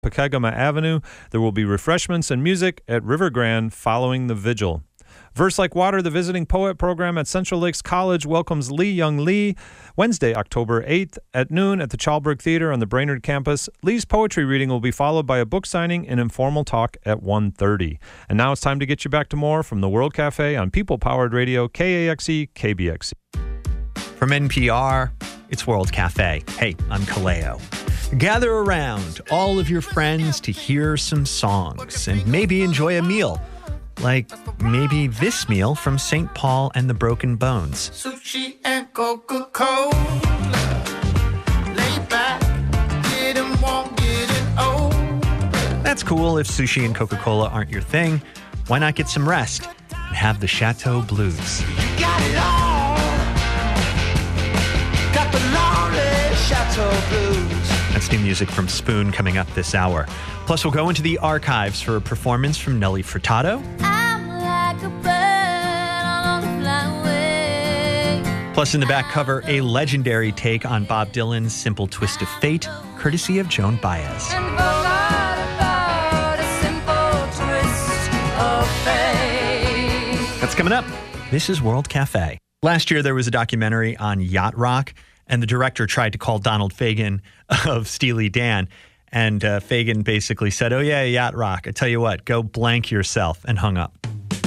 Pekegama Avenue. There will be refreshments and music at River Grand following the vigil. Verse Like Water, the Visiting Poet program at Central Lakes College, welcomes Lee Young Lee Wednesday, October 8th at noon at the Chalberg Theater on the Brainerd campus. Lee's poetry reading will be followed by a book signing and informal talk at 1:30. And now it's time to get you back to more from the World Cafe on People-Powered Radio, KAXE, KBXE. From NPR, it's World Cafe. Hey, I'm Kaleo. Gather around, all of your friends, to hear some songs and maybe enjoy a meal. Like maybe this meal from St. Paul and the Broken Bones. Sushi and Coca-Cola. Lay back, didn't want getting old. That's cool if sushi and Coca-Cola aren't your thing. Why not get some rest and have the Chateau Blues? You got it all. Got the lonely Chateau Blues. That's new music from Spoon coming up this hour. Plus, we'll go into the archives for a performance from Nelly Furtado. I'm like a bird on the flyway. Plus, in the back cover, a legendary take on Bob Dylan's Simple Twist of Fate, courtesy of Joan Baez. And forgot about a simple twist of fate. That's coming up. This is World Cafe. Last year, there was a documentary on yacht rock, and the director tried to call Donald Fagen of Steely Dan. And Fagen basically said, oh, yeah, yacht rock. I tell you what, go blank yourself, and hung up.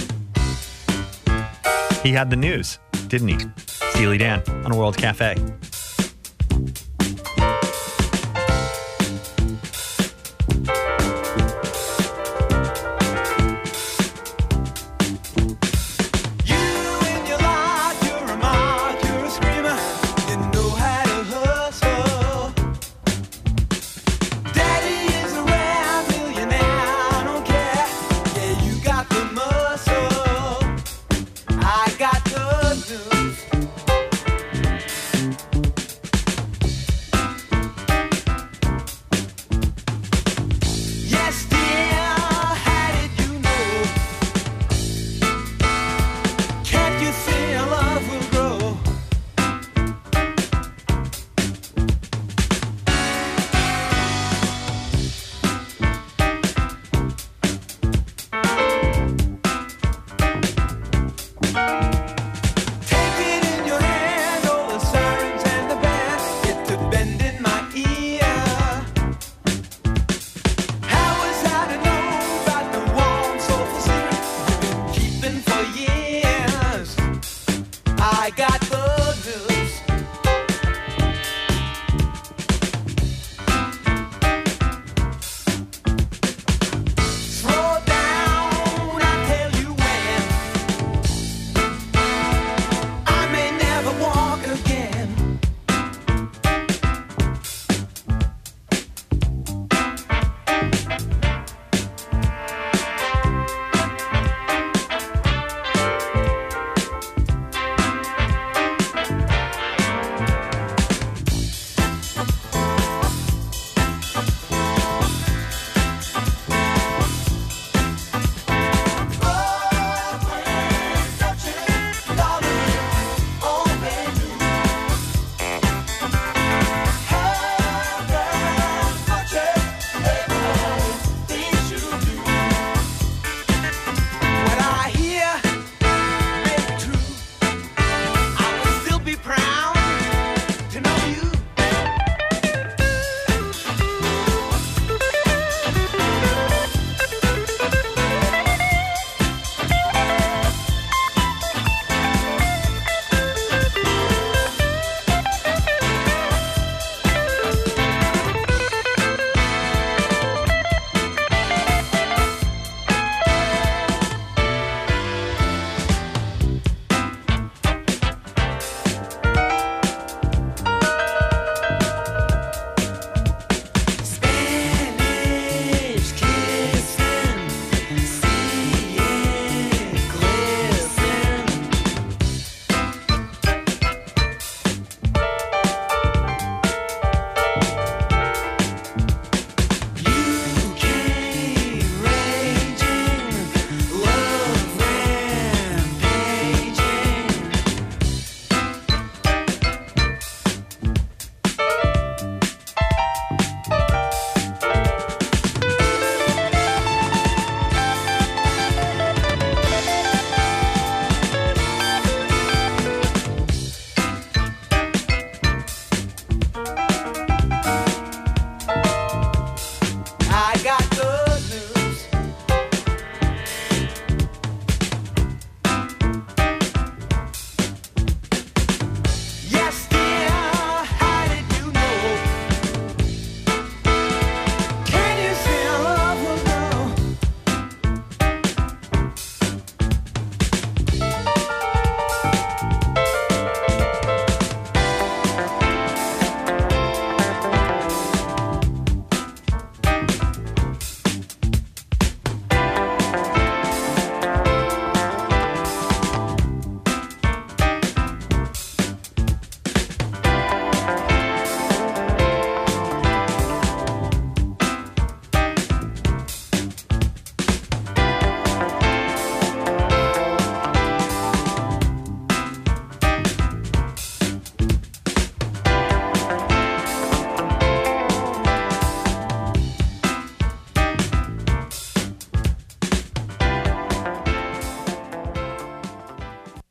He had the news, didn't he? Steely Dan on World Cafe.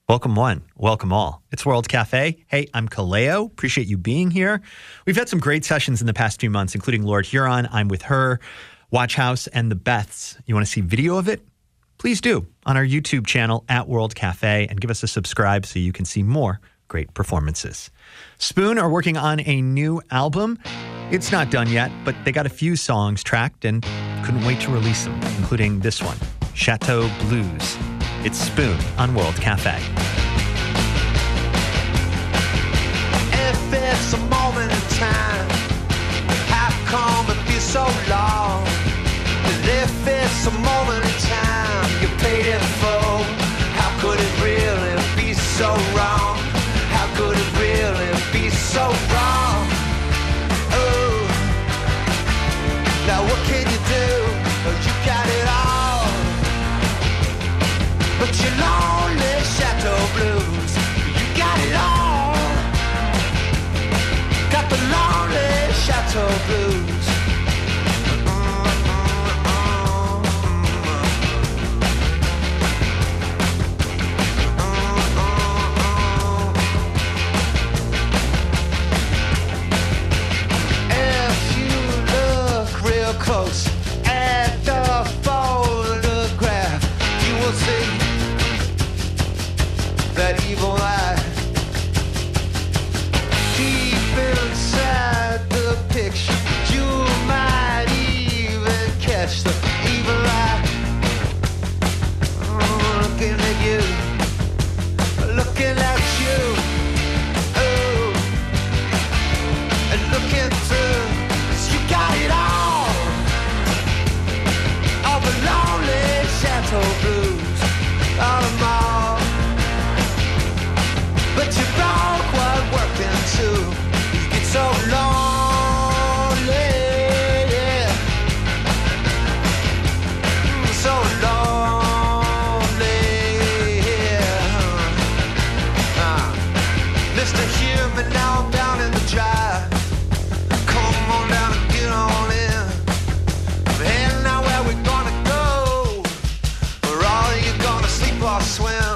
Welcome one, welcome all. It's World Cafe. Hey, I'm Kaleo. Appreciate you being here. We've had some great sessions in the past few months, including Lord Huron, I'm With Her, Watch House, and The Beths. You want to see video of it? Please do on our YouTube channel at World Cafe and give us a subscribe so you can see more great performances. Spoon are working on a new album. It's not done yet, but they got a few songs tracked and couldn't wait to release them, including this one, Chateau Blues. It's Spoon on World Cafe. If it's a moment in time, how come it feels so long? And if it's a moment in time, you paid it full. How could it really be so wrong? How could it really be so wrong? Oh, now what can you do? You got it all, but you're lonely, Chateau Blues. You got it all, got the lonely Chateau Blues. Close at the photograph, you will see that evil eye deep inside the picture. You might even catch the evil eye looking at you, looking at you, oh, and looking through. 'Cause you got it all. The lonely Chateau Blues, all them all. But you broke what worked into. You get so lonely, yeah. So lonely, yeah. Mr. Human, now I'm down in the dry. Come on down and get on in. And now where we gonna go? Where are you gonna sleep or swim?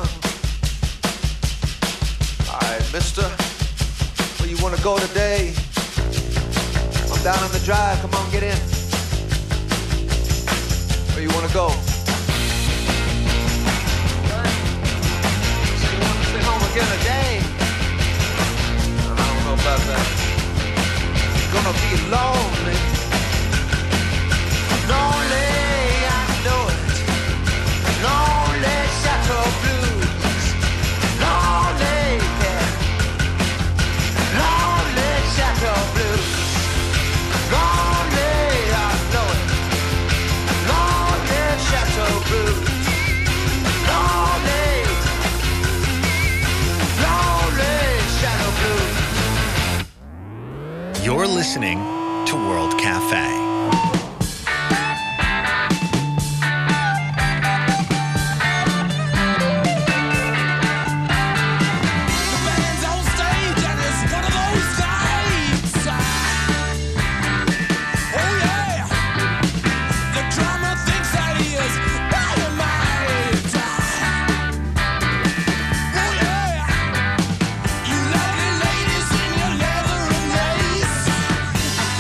Alright, mister, where you wanna go today? I'm down on the drive, come on, get in. Where you wanna go? So you wanna stay home again today? I don't know about that. You're gonna be lonely. Lonely, I know it. Lonely Chateau Blues. Lonely, yeah. Lonely Chateau Blues. Lonely, I know it. Lonely Chateau Blues. Lonely. Lonely Chateau Blues. You're listening to World Cafe. You lovely ladies in your leather and lace.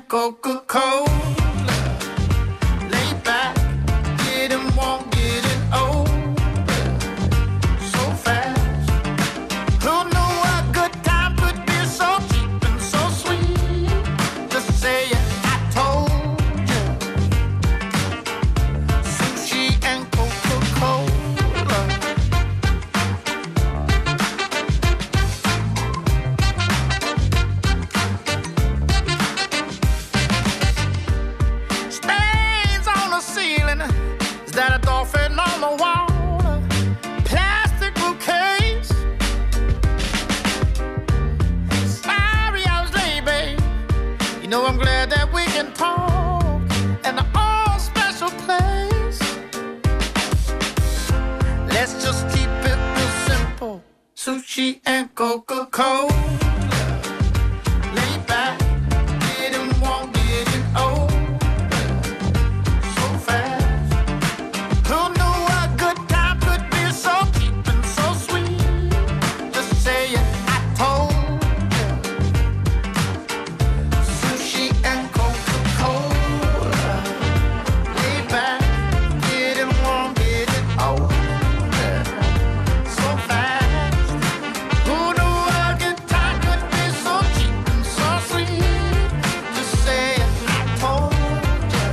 Coca-Cola. Lay back, getting warm, getting old. So fast. Who knew a good time could be so cheap and so sweet? Just say it, I told you. Sushi and Coca-Cola. Stains on the ceiling. Is that a dolphin on the wall? Plastic bouquets. Sorry I was late, babe. You know I'm glad that we can talk in the all special place. Let's just keep it real simple. Sushi and Coca-Cola. Lay back, getting warm, getting old. So fast. Who knew a good time could be so cheap and so sweet? Just say it, I told you. Sushi and Coca-Cola. Lay back, getting warm, getting old. So fast. Who knew a good time could be so cheap and so sweet? Just say it, I told you.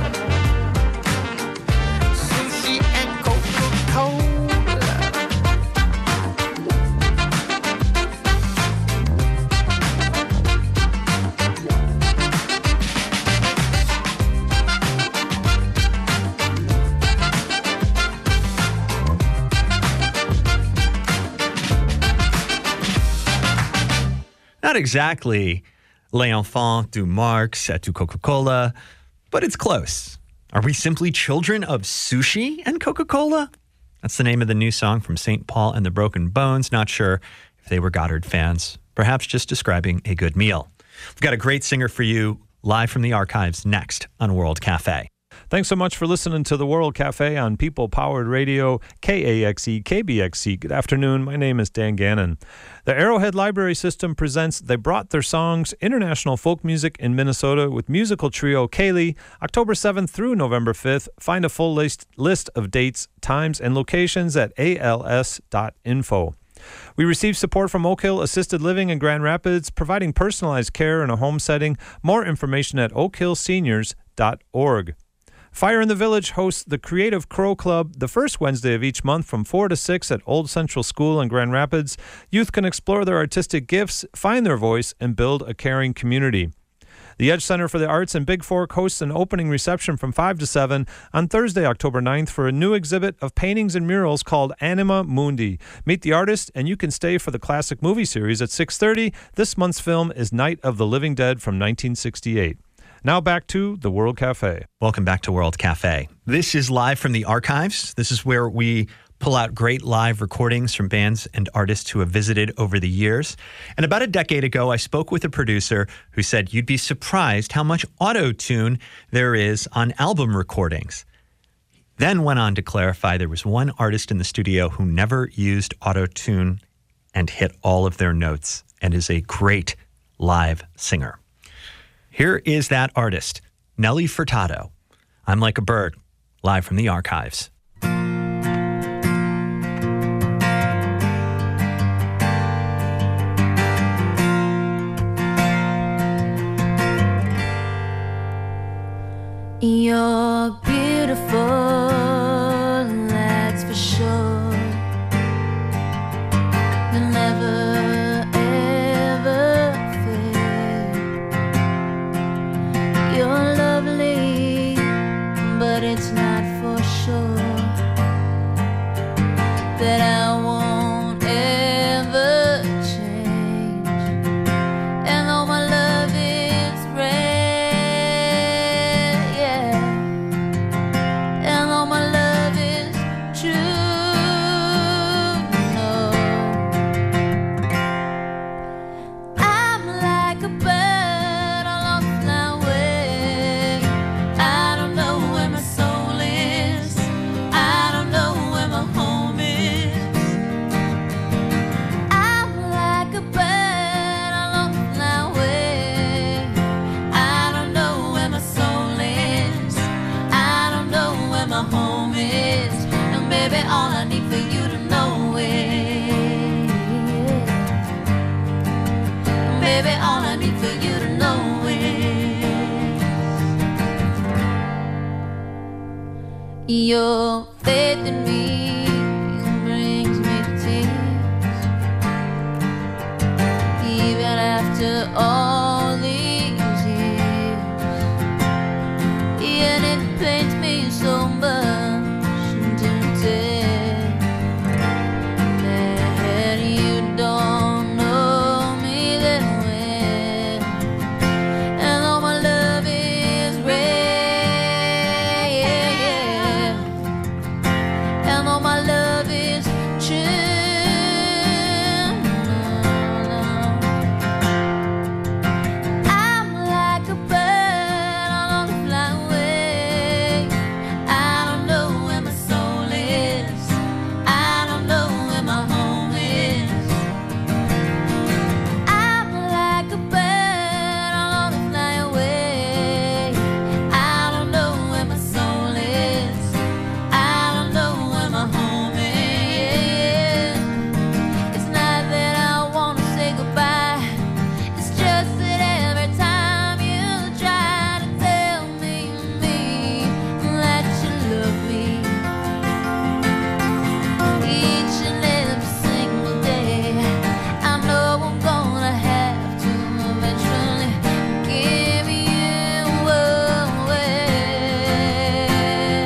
Sushi and Coca-Cola. Not exactly Les Enfants du Marx et du Coca-Cola, but it's close. Are we simply children of sushi and Coca-Cola? That's the name of the new song from St. Paul and the Broken Bones. Not sure if they were Goddard fans. Perhaps just describing a good meal. We've got a great singer for you live from the archives next on World Cafe. Thanks so much for listening to the World Cafe on People Powered Radio, KAXE, KBXC. Good afternoon. My name is Dan Gannon. The Arrowhead Library System presents They Brought Their Songs, International Folk Music in Minnesota with musical trio Kaylee, October 7th through November 5th. Find a full list of dates, times, and locations at als.info. We receive support from Oak Hill Assisted Living in Grand Rapids, providing personalized care in a home setting. More information at oakhillseniors.org. Fire in the Village hosts the Creative Crow Club the first Wednesday of each month from 4 to 6 at Old Central School in Grand Rapids. Youth can explore their artistic gifts, find their voice, and build a caring community. The Edge Center for the Arts in Big Fork hosts an opening reception from 5 to 7 on Thursday, October 9th for a new exhibit of paintings and murals called Anima Mundi. Meet the artist, and you can stay for the classic movie series at 6:30. This month's film is Night of the Living Dead from 1968. Now back to the World Cafe. Welcome back to World Cafe. This is live from the archives. This is where we pull out great live recordings from bands and artists who have visited over the years. And about a decade ago, I spoke with a producer who said you'd be surprised how much auto-tune there is on album recordings. Then went on to clarify there was one artist in the studio who never used auto-tune and hit all of their notes and is a great live singer. Here is that artist, Nelly Furtado. I'm Like a Bird, live from the archives. You're beautiful, that's for sure. You'll never, ever fade. You're lovely, but it's not for sure. Your faith in me brings me to tears. Even after all these years, and it pains me so much to tell that you don't know me that well. And though my love is rare, and though my love is true, I'm like a bird on the fly away. I don't know where my soul is. I don't know where my home is. I'm like a bird on the fly away. I don't know where my soul is. I don't know where my home is. It's not that I want to say goodbye. It's just that every time you try to tell me that you love me, each and every single day, I know I'm gonna have to eventually give you away.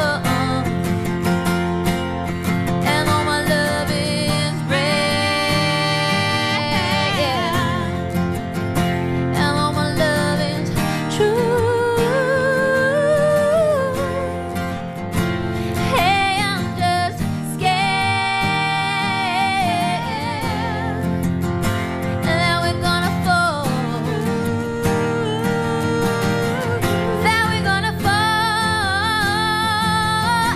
And all my love is rare, and all my love is true. Hey, I'm just scared that we're gonna fall, that we're gonna fall.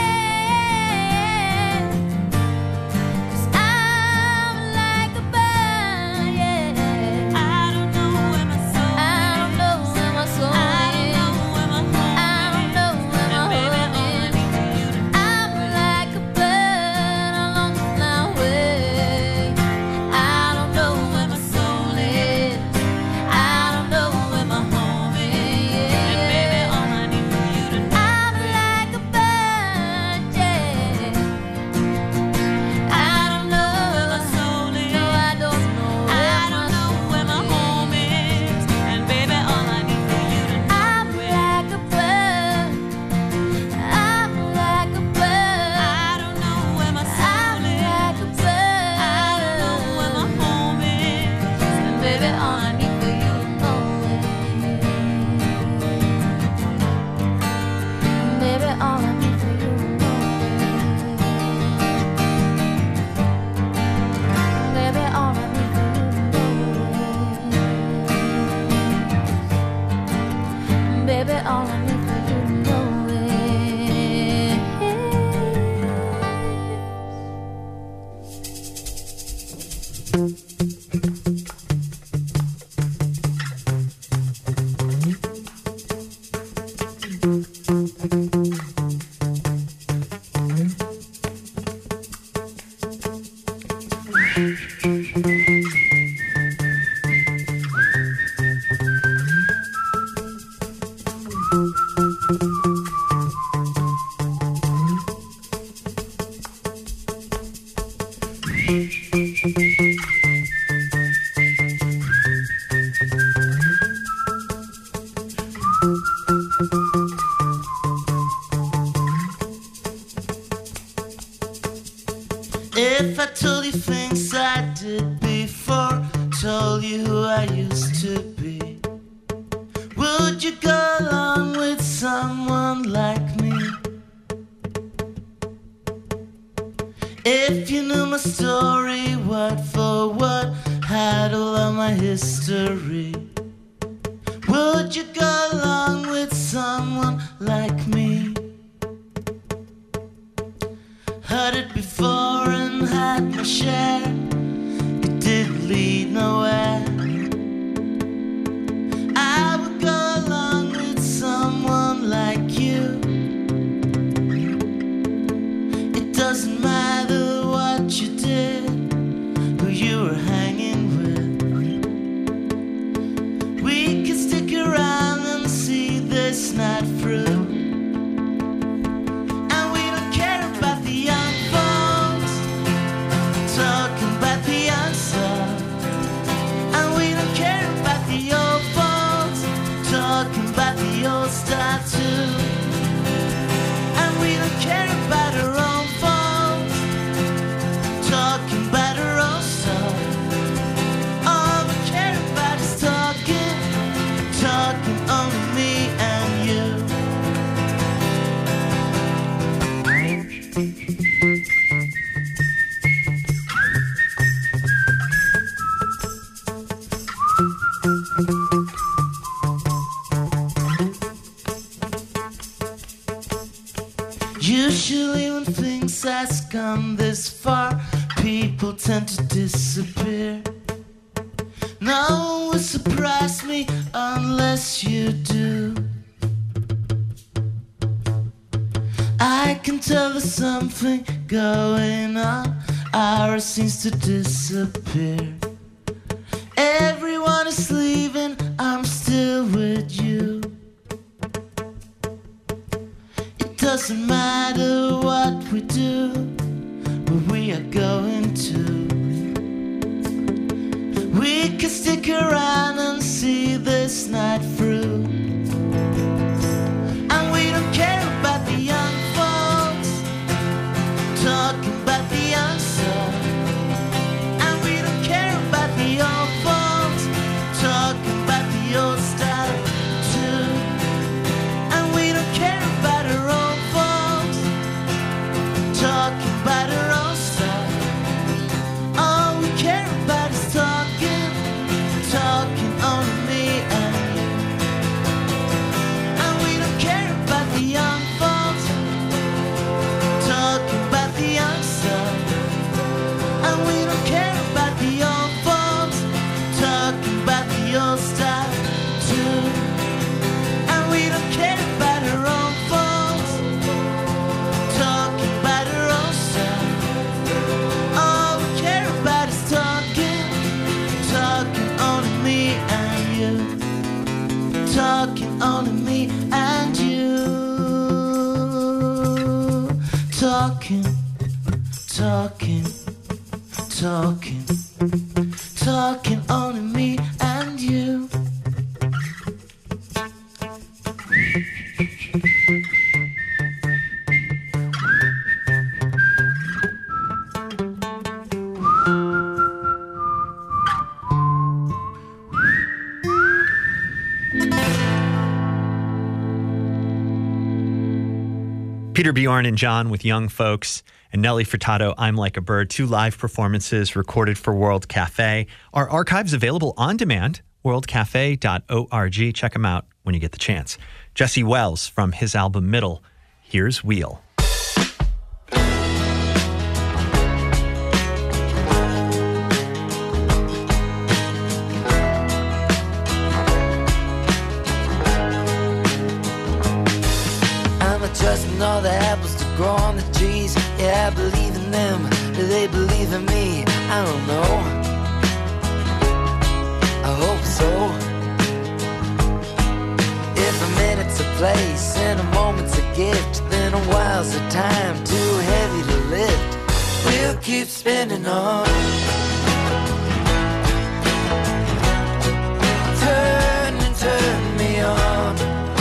'Cause I'm like a bird, yeah. I don't know where my soul is. I don't know where my soul is. I don't know where my home is. I don't know where my home is. I'm like a bird along the flyway. I don't know where my soul is. I don't know where my home is. And baby, all I need for you to know, I'm like a bird, yeah. I don't know where my soul is. No, I don't know. I don't know where my home is. And baby, all I need for you to know, I'm like a bird. I'm like a bird. I don't know where my soul is. I'm like a bird. I don't know where my home is. And baby, all I need for you to know is, baby, all I need for you to know is, baby, all I need for you to know is, baby, all I need for you to know If I told you things I did before, told you who I used to be, would you go along with someone like me? If you knew my story word for word, had all of my history, would you go along with someone like me? Heard it before and had my share. It didn't lead nowhere. I would go along with someone like you. It doesn't matter what you did, who you were hanging with. We can stick around and see this night through. tend to disappear. No one will surprise me unless you do. I can tell there's something going on. Ours seems to disappear. Everyone is leaving, I'm still with you. It doesn't matter what we do, where we are going to. We can stick around and see this night through. And we don't care about the young folks talking about the young stuff. And we don't care about the old folks talking about the old stuff too. And we don't care about our own folks talking about our own stuff. All we care about is talking on me and you. And we don't care about the young folks talking about the young stuff. And we don't care about the old folks talking about the old stuff too. And we don't care about our own folks talking about our own stuff. All we care about is talking on me and you. Talking on me and you. Talking on me and you. Peter Bjorn and John with Young Folks, and Nelly Furtado, I'm Like a Bird, 2 live performances recorded for World Cafe. Our archives available on demand, worldcafe.org. Check them out when you get the chance. Jesse Wells from his album Middle, here's Wheel. Trusting all the apples to grow on the trees. Yeah, I believe in them. Do they believe in me? I don't know. I hope so. If a minute's a place and a moment's a gift, then a while's a time too heavy to lift. We'll keep spinning on. Turn and turn me on.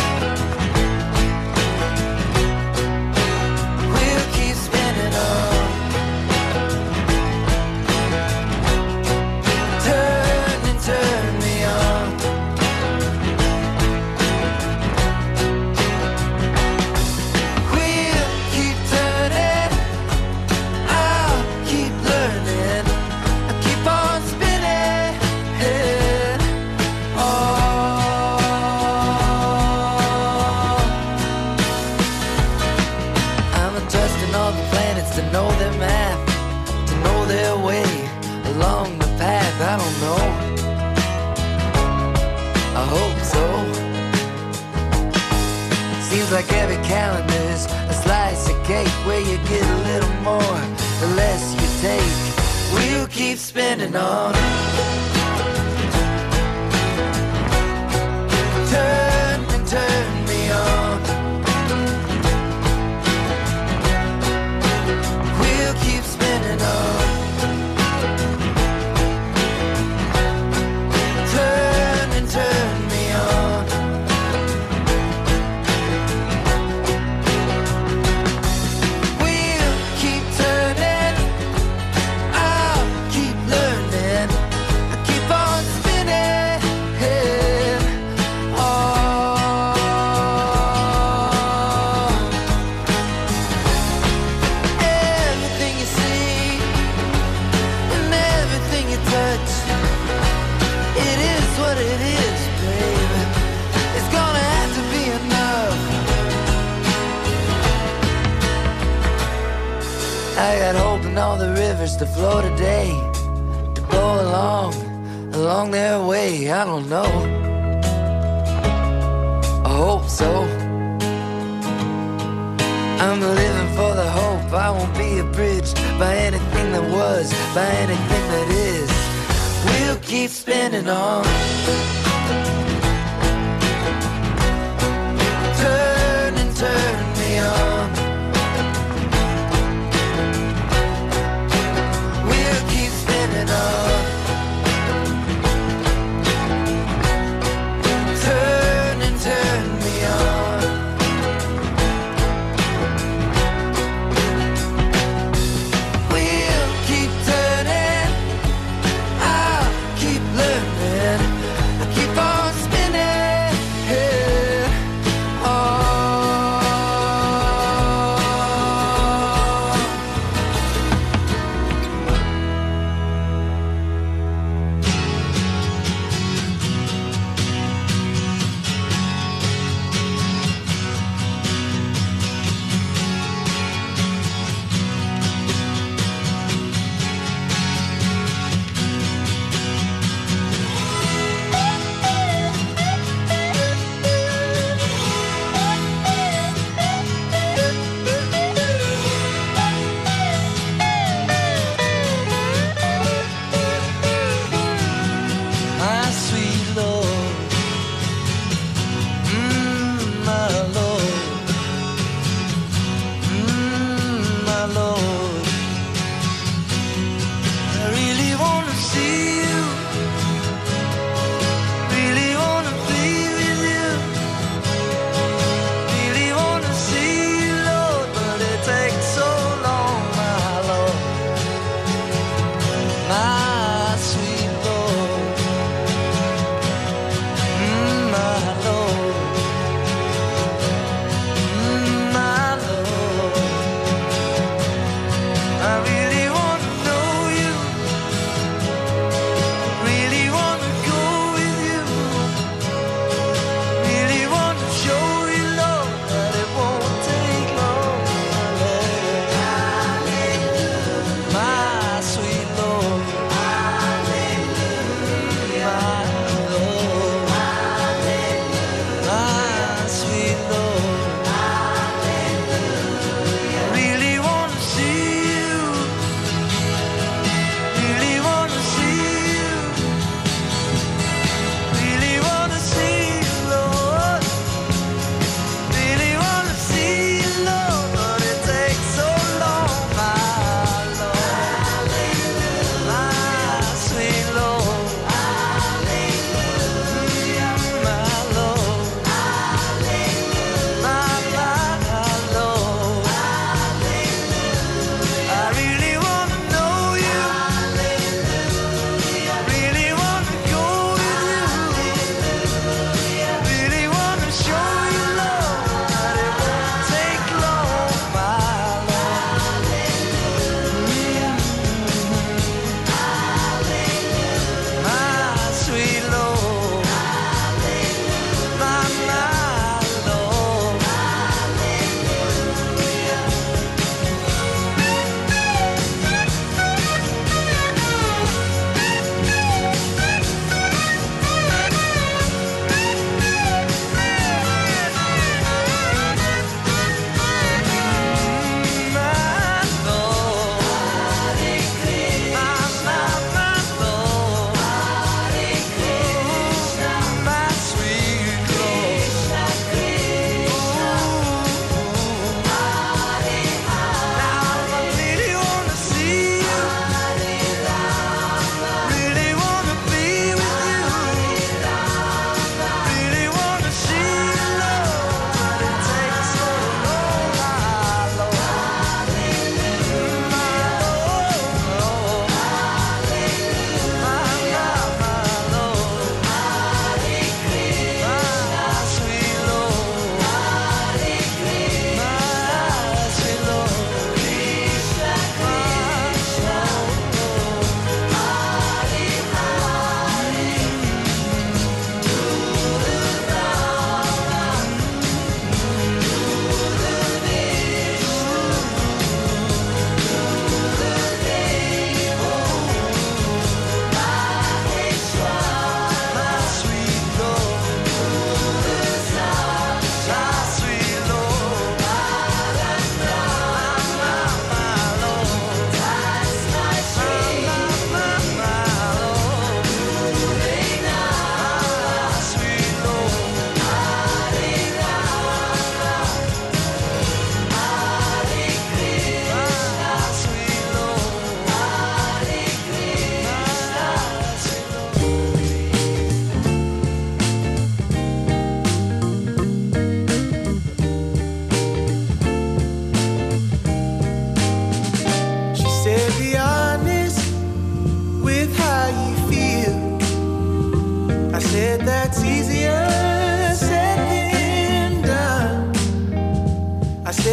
To know their math, to know their way along the path. I don't know. I hope so. Seems like every calendar's a slice of cake where you get a little more the less you take. We'll keep spinning on. Turn and turn me on. Keep spinning on. Turn and turn me on. We'll keep turning. I'll keep learning. I all the rivers to flow today, to go along their way. I don't know, I hope so. I'm living for the hope. I won't be abridged by anything that was, by anything that is. We'll keep spinning on. Turn and turn me on. We'll keep spinning on. Turn and turn me on. We'll keep turning. I'll keep learning. I keep on spinning. Yeah. Oh. My sweet Lord, my Lord, my Lord. I really want to see you, really want to be with you, really want to see you, Lord, but it takes so long, my Lord, my sweet Lord. My Lord, my Lord, I really want to know you.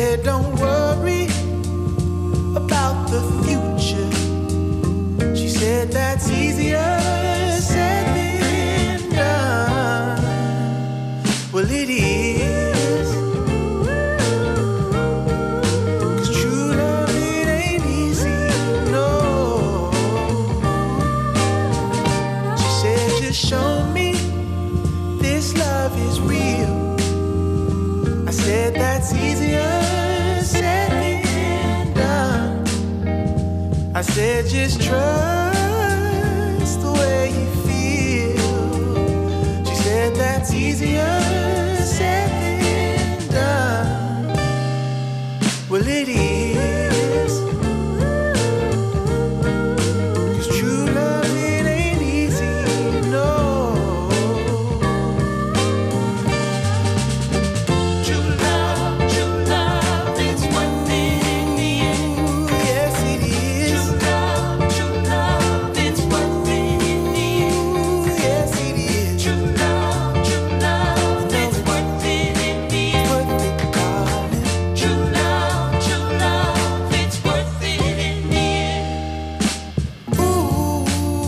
said, don't worry about the future. She said, that's easier said than done. Well, it is. 'Cause true love, it ain't easy, no. She said, just show me this love is real. I said, that's easier said than done. I said, just trust the way you feel. She said, that's easier said than done. Well, it is. 'Cause true love, it ain't easy, no. True love, it's worth it in the end. Yes, it is. True love, it's worth it in the end. Yes, it is. True love, it's worth it in the end. Worth it, darling. True love, it's worth it in the end. Ooh,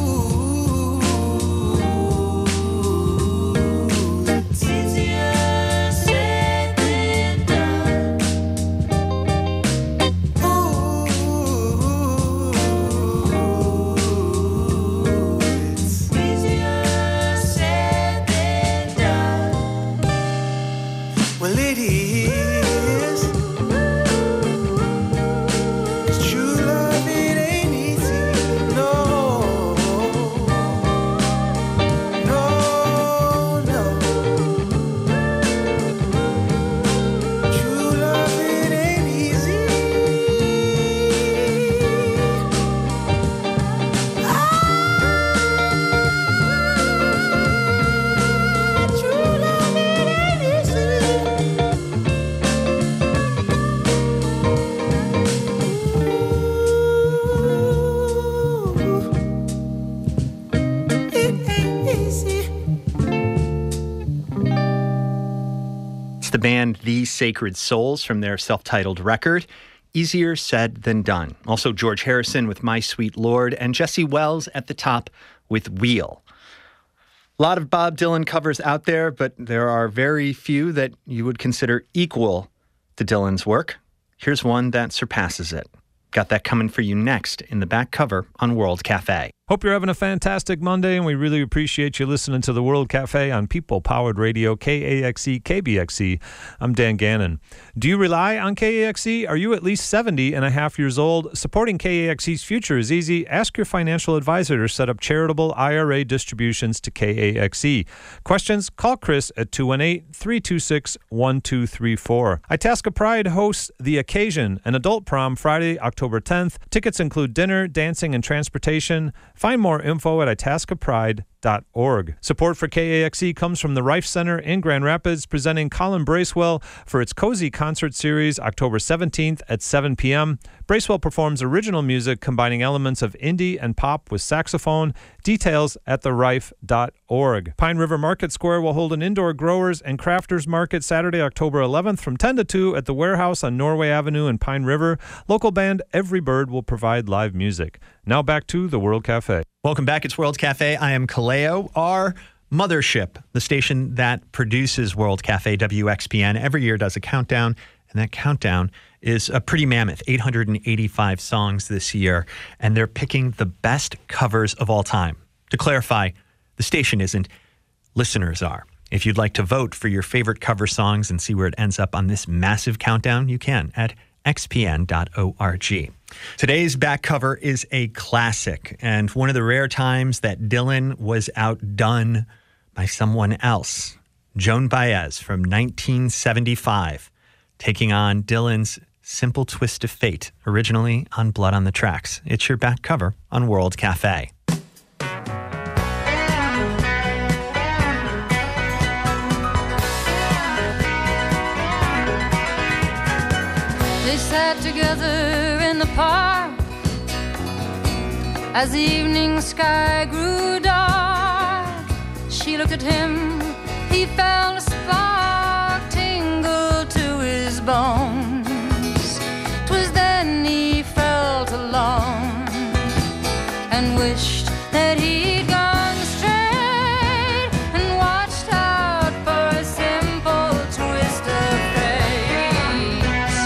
it's easier said than done. Ooh, it's easier said than done. Well, it is. 'Cause true love, it ain't easy, no. No, no. True love, it ain't easy. True love, it ain't easy. It ain't easy. It's the band The Sacred Souls from their self-titled record, Easier Said Than Done. Also George Harrison with My Sweet Lord, and Jesse Wells at the top with Wheel. A lot of Bob Dylan covers out there, but there are very few that you would consider equal to Dylan's work. Here's one that surpasses it. Got that coming for you next in the back cover on World Cafe. Hope you're having a fantastic Monday, and we really appreciate you listening to the World Cafe on People-Powered Radio, KAXE, KBXE. I'm Dan Gannon. Do you rely on KAXE? Are you at least 70 and a half years old? Supporting KAXE's future is easy. Ask your financial advisor to set up charitable IRA distributions to KAXE. Questions? Call Chris at 218-326-1234. Itasca Pride hosts The Occasion, an adult prom Friday, October 10th. Tickets include dinner, dancing, and transportation. Find more info at itascapride.org. Support for KAXE comes from the Rife Center in Grand Rapids, presenting Colin Bracewell for its Cozy Concert Series October 17th at 7 p.m. Bracewell performs original music combining elements of indie and pop with saxophone. Details at therife.org. Pine River Market Square will hold an indoor growers and crafters market Saturday, October 11th from 10 to 2 at the Warehouse on Norway Avenue in Pine River. Local band Every Bird will provide live music. Now back to the World Cafe. Welcome back. It's World Cafe. I am Kaleo. Our mothership, the station that produces World Cafe, WXPN, every year does a countdown, and that countdown is a pretty mammoth, 885 songs this year, and they're picking the best covers of all time. To clarify, the station isn't, listeners are. If you'd like to vote for your favorite cover songs and see where it ends up on this massive countdown, you can at xpn.org. Today's back cover is a classic, and one of the rare times that Dylan was outdone by someone else. Joan Baez from 1975, taking on Dylan's Simple Twist of Fate, originally on Blood on the Tracks. It's your back cover on World Cafe. They sat together in the park as the evening sky grew dark. She looked at him, he felt a spark tingle to his bones. and wished that he'd gone straight and watched out for a simple twist of fate.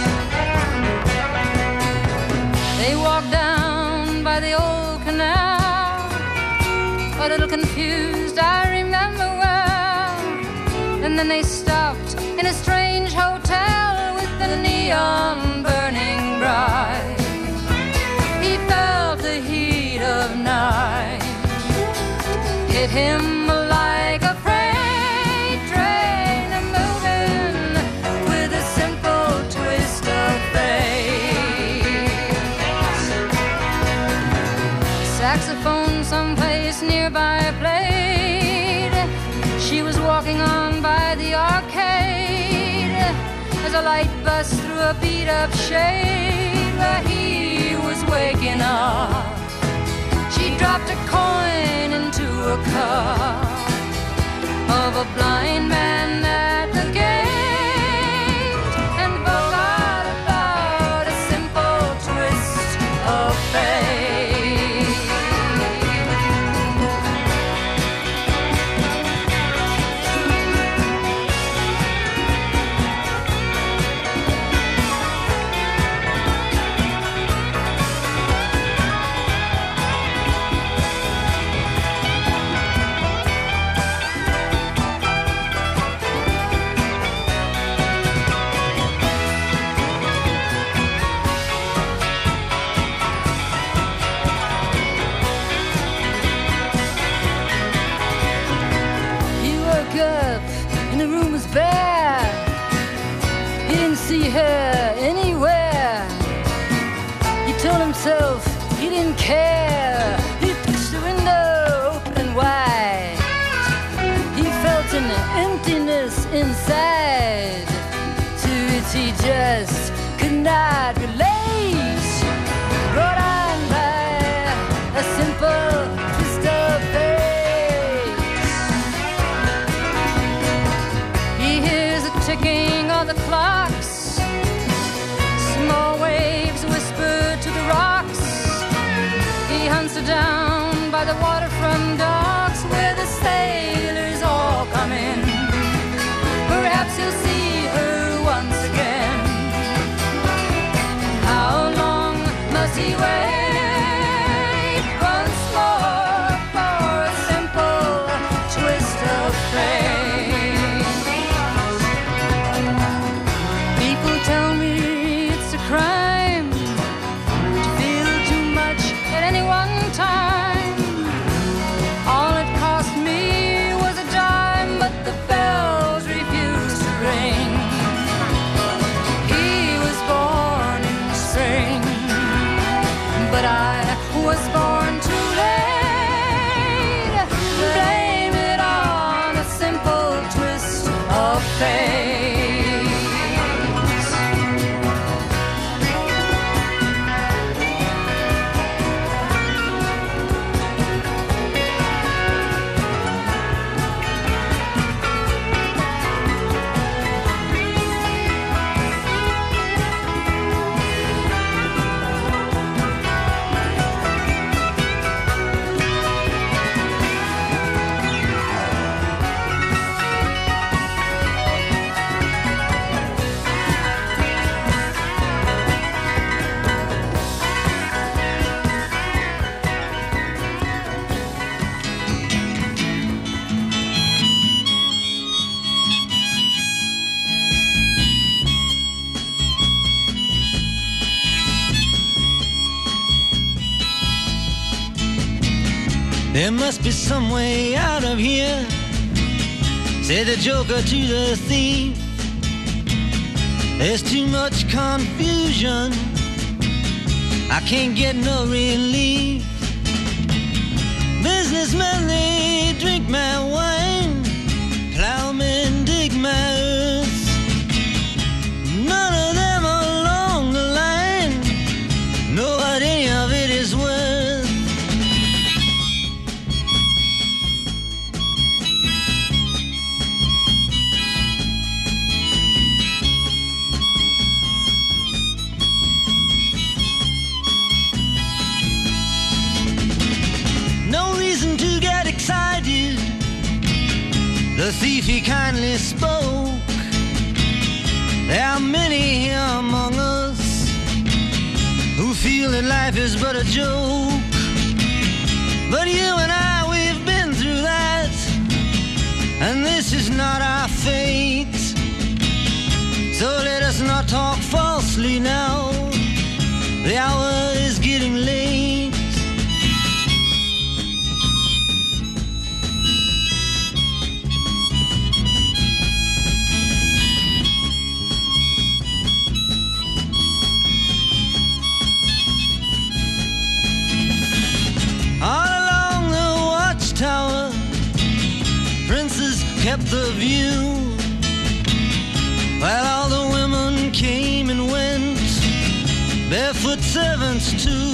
They walked down by the old canal, a little confused, I remember well. And then they stopped in a strange hotel with the neon burning bright. He felt the heat of night hit him like a freight train, moving with a simple twist of fate. Saxophone someplace nearby played. She was walking on by the arcade as a light bust through a beat-up shade where he was waking up. She dropped a coin into a cup of a blind man at the gate and forgot about a simple twist of fate. He didn't see her anywhere. He told himself he didn't care. He pushed the window open and wide. He felt an emptiness inside to which he just could not relate. Brought on by a simple twist of fate. He hears the ticking of the clocks. Small waves whisper to the rocks. He hunts her down by the waterfront docks where the sailors all come in. Perhaps he'll see her once again. How long must he wait once more for a simple twist of fate? People tell me it's a crime to feel too much at any one time. All it cost me was a dime, but the bells refused to ring. He was born insane, but I was born too late. Blame it on a simple twist of fate. There must be some way out of here, said the joker to the thief. There's too much confusion, I can't get no relief. Businessmen, they drink my wine, plowmen dig my earth. None of them along the line know what any of it is worth. the thief he kindly spoke. There are many here among us who feel that life is but a joke. But you and I, we've been through that, and this is not our fate. So let us not talk falsely now. The hour is getting late. All along the watchtower, princes kept the view, while all the women came and went, barefoot servants too.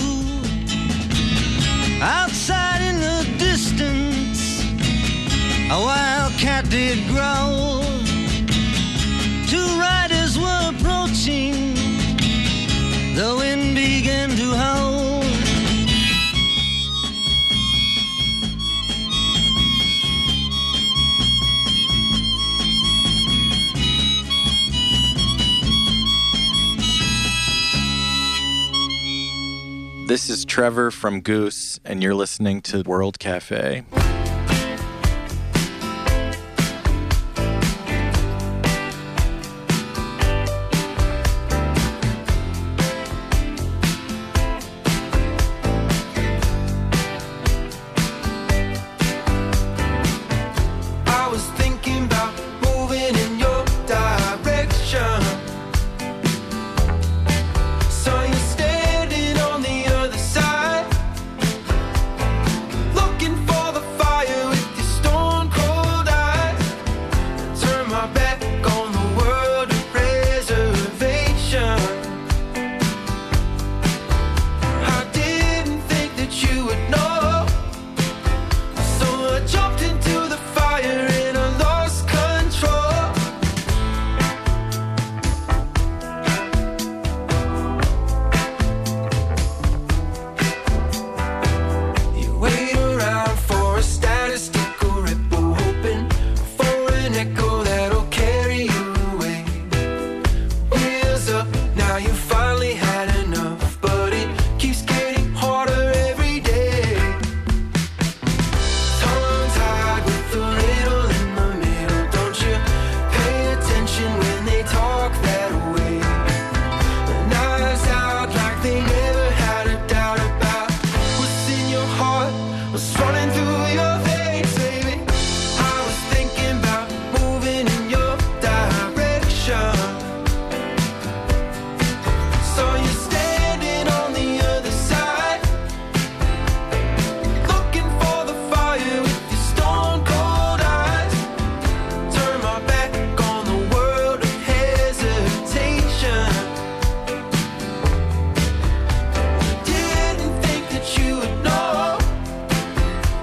Outside in the distance, a wild cat did growl. Two riders were approaching, the wind began to howl. This is Trevor from Goose, and you're listening to World Cafe. I was thinking about moving in your direction. So you're standing on the other side, looking for the fire with your stone cold eyes. Turn my back on the world of preservation. I didn't think that you would know, so I jumped into the fire and I lost control. You wait around for a statistical ripple, hoping for an echo that'll carry you away. Wheels up, now you finally had enough, but it keeps getting harder every day. Tongue tied with a riddle in the middle. Don't you pay attention when they talk that way? The knives out like they never had a doubt about what's in your heart, what's running through your veins, baby. I was thinking about moving in your direction. So you're standing on the other side, looking for the fire with your stone cold eyes. Turn my back on the world of hesitation. Didn't think that you would know,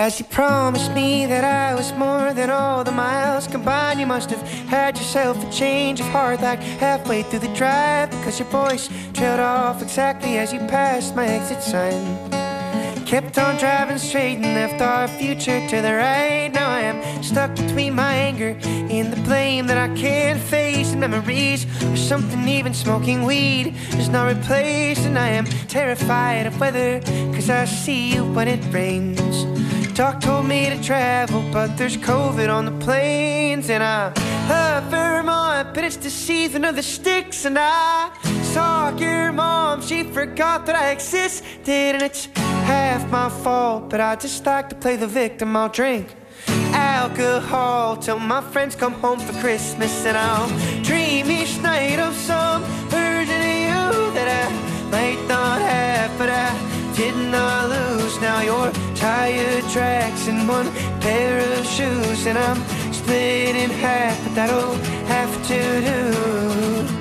As you promised me that I was more than all the miles combined, you must have had yourself a change of heart like halfway through the drive, because your voice trailed off exactly as you passed my exit sign. Kept on driving straight and left our future to the right. Now I am stuck between my anger and the blame that I can't face, and memories or something even smoking weed is not replaced. And I am terrified of weather, cause I see you when it rains. Doc told me to travel, but there's COVID on the plains. And I love Vermont, but it's the season of the sticks. And I saw your mom, she forgot that I existed, and it's half my fault, but I just like to play the victim. I'll drink alcohol till my friends come home for Christmas, and I'll dream each night of some version of you that I might not have, but I did not lose. Now your tire tracks and one pair of shoes, and I'm split in half, but that'll have to do.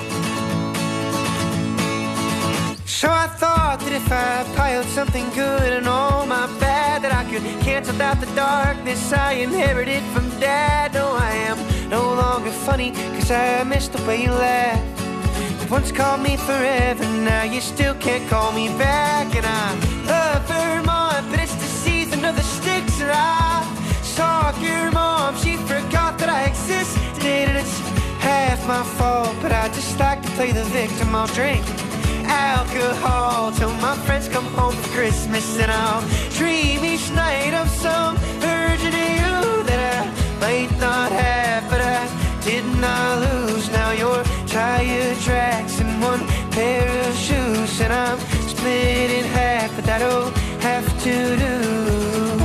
So I thought that if I piled something good and all my bad, that I could cancel out the darkness I inherited from Dad. No, I am no longer funny, cause I missed the way you laughed. You once called me forever, now you still can't call me back. And I love Vermont, but it's the season of the sticks. And I saw your mom, she forgot that I existed, and it's half my fault, but I just like to play the victim. I'll drink alcohol till my friends come home for Christmas, and I'll dream each night of some version of you that I might not have, but I did not lose. Now your tire tracks and one pair of shoes, and I'm split in half, but that'll have to do.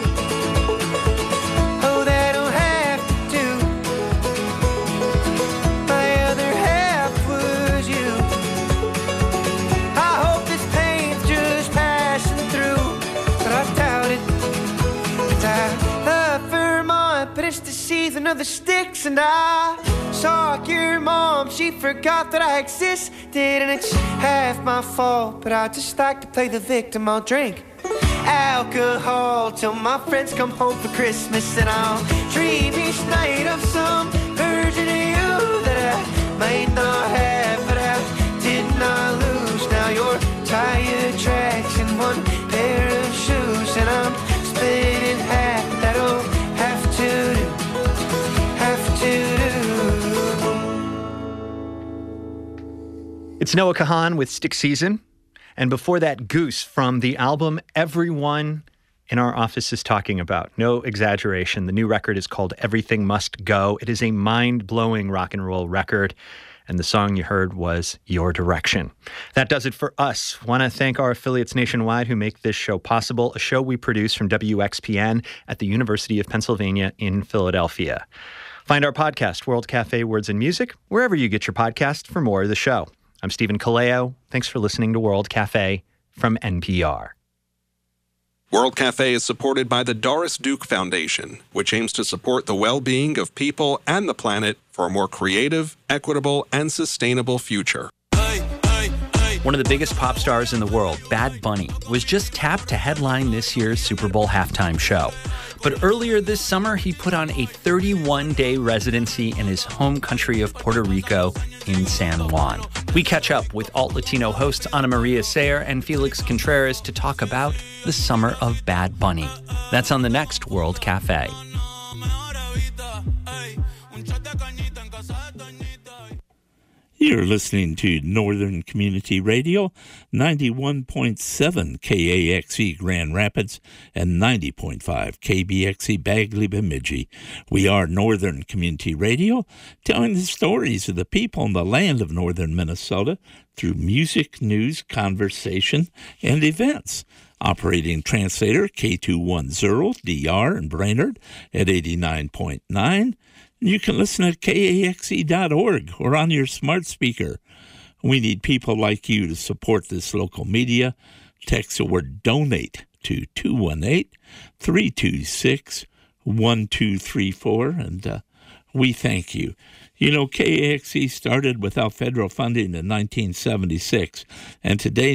Oh, that'll have to do. My other half was you. I hope this pain's just passing through, but I doubt it. 'Cause I love Vermont, but it's the season of the sticks. And I saw your mom, she forgot that I existed, and it's half my fault, but I just like to play the victim. I'll drink alcohol till my friends come home for Christmas, and I'll dream each night of some version of you that I might not have, but I did not lose. Now your tire tracks and one pair of shoes, and I'm split in half. That'll have to do, have to do. It's Noah Kahan with Stick Season. And before that, Goose from the album everyone in our office is talking about. No exaggeration. The new record is called Everything Must Go. It is a mind-blowing rock and roll record. And the song you heard was Your Direction. That does it for us. Want to thank our affiliates nationwide who make this show possible, a show we produce from WXPN at the University of Pennsylvania in Philadelphia. Find our podcast, World Cafe Words and Music, wherever you get your podcast for more of the show. I'm Stephen Kaleo. Thanks for listening to World Cafe from NPR. World Cafe is supported by the Doris Duke Foundation, which aims to support the well-being of people and the planet for a more creative, equitable, and sustainable future. One of the biggest pop stars in the world, Bad Bunny, was just tapped to headline this year's Super Bowl halftime show. But earlier this summer, he put on a 31-day residency in his home country of Puerto Rico in San Juan. We catch up with Alt Latino hosts Ana Maria Sayer and Felix Contreras to talk about the summer of Bad Bunny. That's on the next World Cafe. You're listening to Northern Community Radio, 91.7 KAXE Grand Rapids and 90.5 KBXE Bagley Bemidji. We are Northern Community Radio, telling the stories of the people in the land of northern Minnesota through music, news, conversation, and events. Operating translator K210DR in Brainerd at 89.9. You can listen at KAXE.org or on your smart speaker. We need people like you to support this local media. Text the word DONATE to 218-326-1234, and we thank you. You know, KAXE started without federal funding in 1976, and today